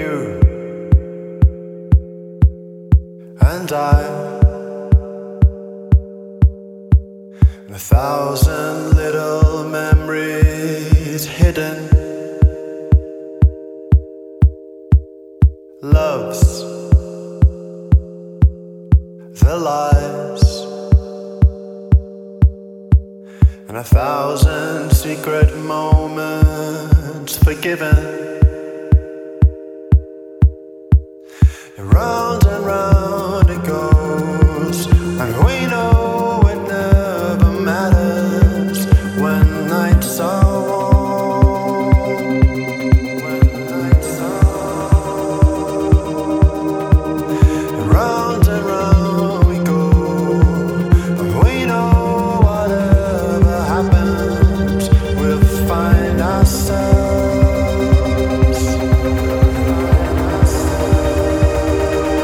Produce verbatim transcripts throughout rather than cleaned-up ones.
You and I, and a thousand little memories hidden, loves, the lies, and a thousand secret moments forgiven. Round and round it goes, and we know it never matters when nights are warm. When nights are warm. Round and round we go, and we know whatever happens, we'll find ourselves. We'll find ourselves.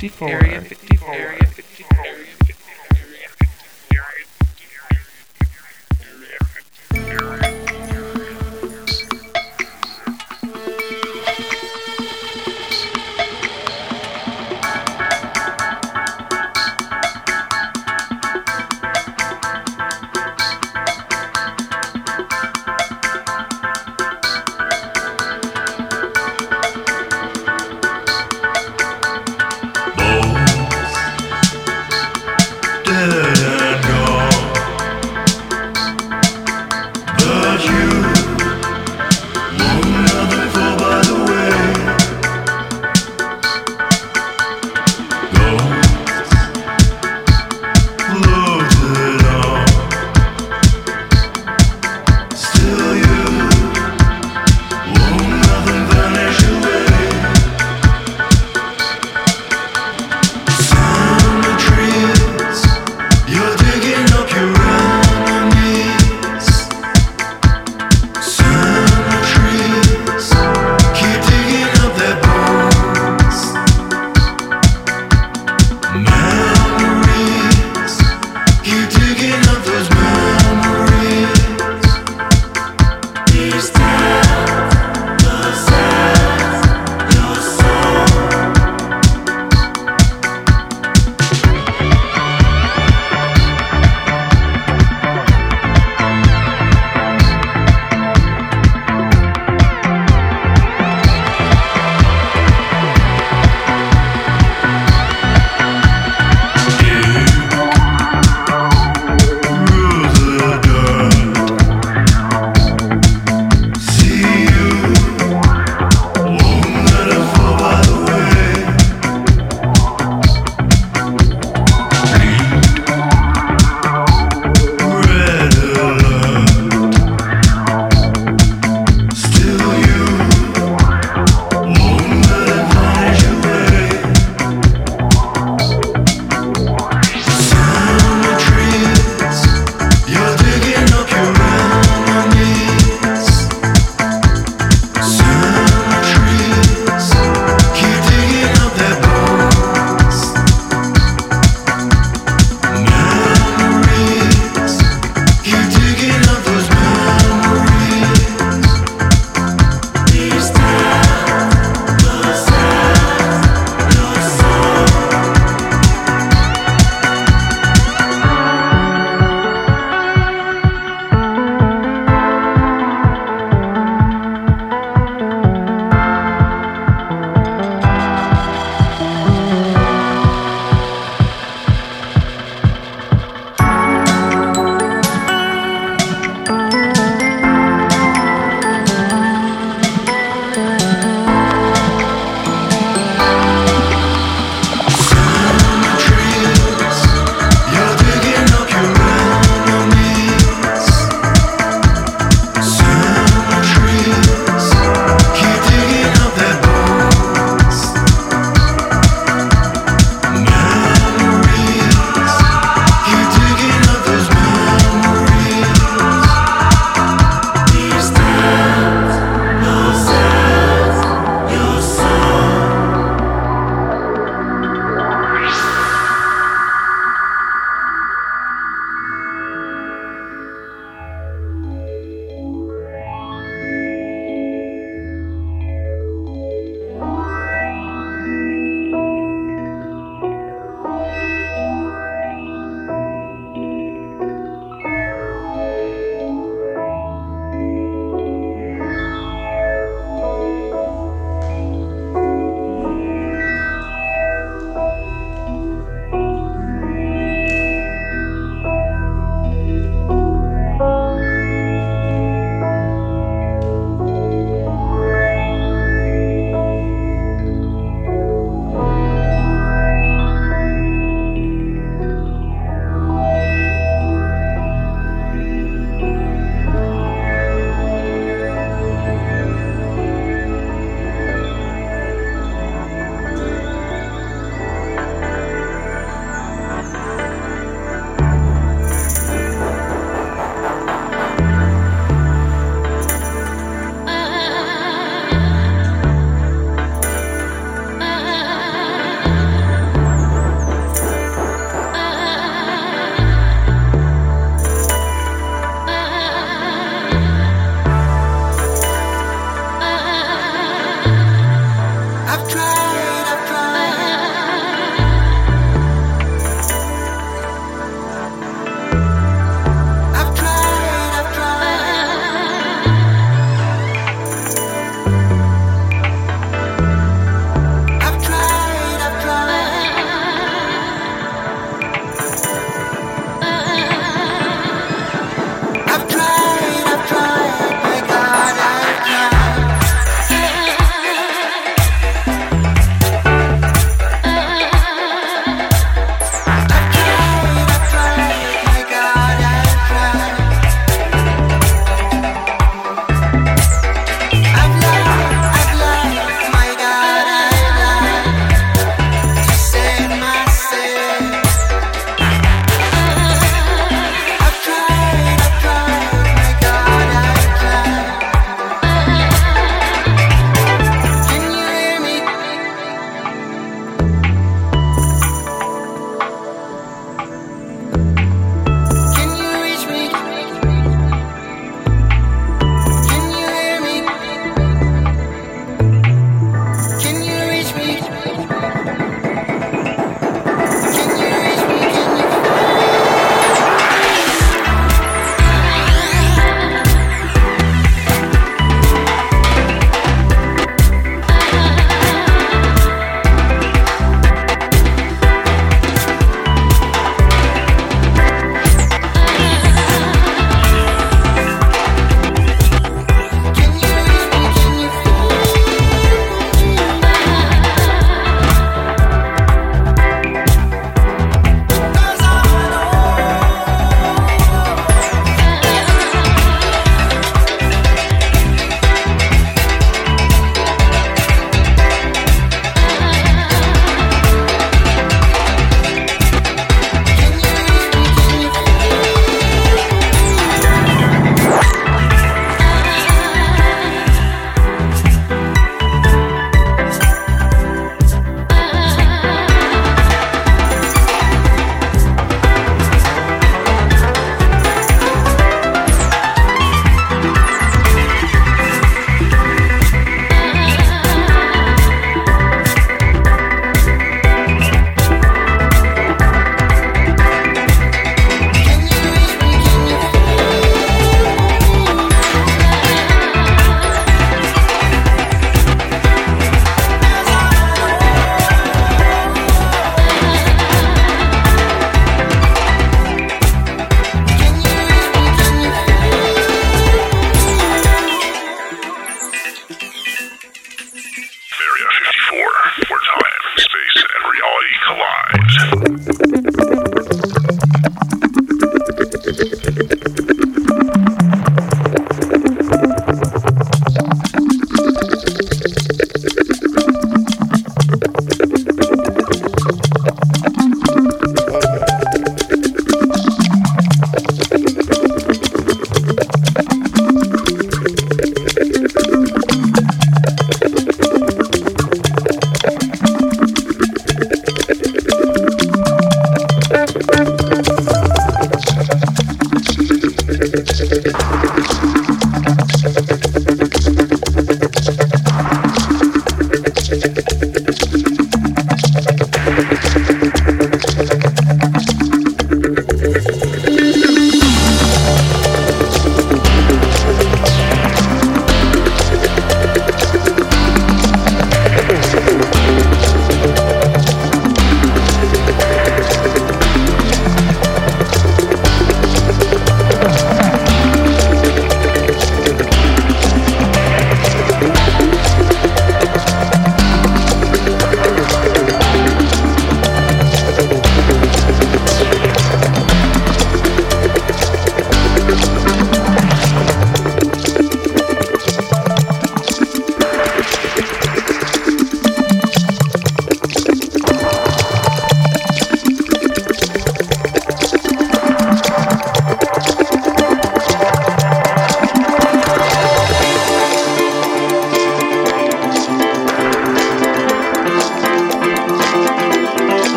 fifty-four. Area fifty-four. Area fifty-four. Area You're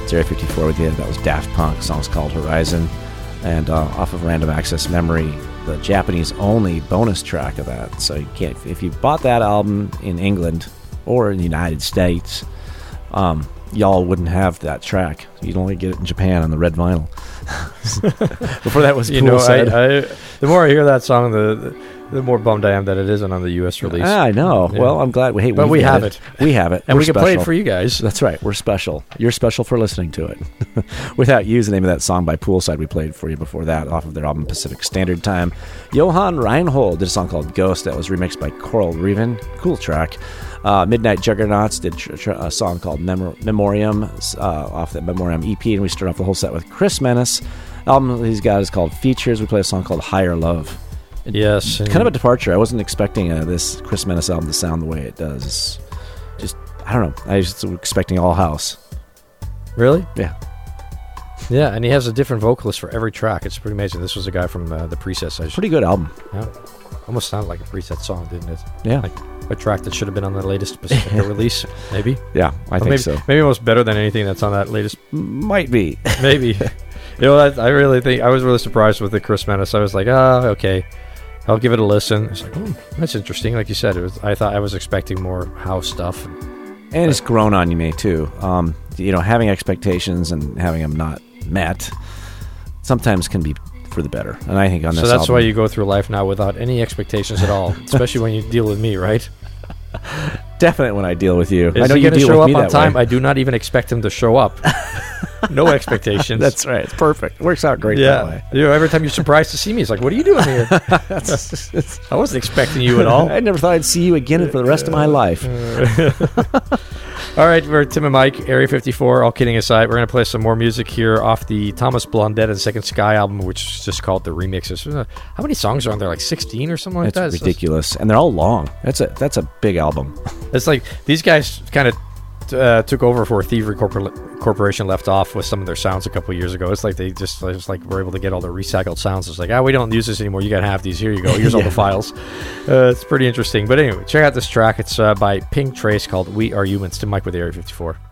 It's Area fifty-four with you. That was Daft Punk. The song's called Horizon. And uh, off of Random Access Memory, the Japanese-only bonus track of that. So you can't, if you bought that album in England or in the United States, um, y'all wouldn't have that track. You'd only get it in Japan on the red vinyl. Before that was You Pool know, said. I, I, the more I hear that song, the, the the more bummed I am that it isn't on the U S release. Ah, I know. Yeah. Well, I'm glad. We, hey, But we've we got have it. We have it. and We're we can play it special. for you guys. That's right. We're special. You're special for listening to it. Without You is the name of that song by Poolside we played for you before that off of their album Pacific Standard Time. Johan Reinhold did a song called Ghost that was remixed by Coral Reven. Cool track. Uh, Midnight Juggernauts did tr- tr- a song called Mem- Memoriam uh, off that Memoriam E P, and we started off the whole set with Chris Menace. Album he's got is called Features. We played a song called Higher Love. Yes. Kind of a departure. I wasn't expecting uh, this Chris Menace album to sound the way it does. It's just, I don't know. I was just expecting all house. Really? Yeah. Yeah, and he has a different vocalist for every track. It's pretty amazing. This was a guy from uh, the Preset session. Pretty good album. Yeah. Almost sounded like a Preset song, didn't it? Yeah. Like a track that should have been on the latest Pacifica release, maybe. Yeah, I Or think maybe, so. Maybe almost better than anything that's on that latest. Might be. Maybe. You know, I, I really think I was really surprised with the Chris Menace. I was like, ah, okay, I'll give it a listen. It's like, oh, that's interesting. Like you said, it was. I thought I was expecting more house stuff. And it's grown on you, me, too. Um, you know, having expectations and having them not met sometimes can be for the better. And I think on this So that's album, why you go through life now without any expectations at all, especially when you deal with me, right? definitely when I deal with you. Is I know he you going to deal show with up me on that time? way. I do not even expect him to show up. No expectations. That's right. It's perfect. Works out great that yeah. way. You know, every time you're surprised to see me, it's like, what are you doing here? That's- it's- I wasn't expecting you at all. I never thought I'd see you again for the rest of my life. All right, we're Tim and Mike, Area fifty-four. All kidding aside, we're going to play some more music here off the Thomas Blondett and Second Sky album, which is just called The Remixes. Uh, How many songs are on there? Like sixteen or something like That's that? It's ridiculous. And they're all long. That's a that's a big album. just- It's like these guys kind of uh, took over for Thievery Corpor- Corporation left off with some of their sounds a couple years ago. It's like they just, just like were able to get all the recycled sounds. It's like, ah, we don't use this anymore. You got to have these. Here you go. Here's all the files. Uh, it's pretty interesting. But anyway, check out this track. It's uh, by Pink Trace called We Are Humans. Tim Mike with Area fifty-four.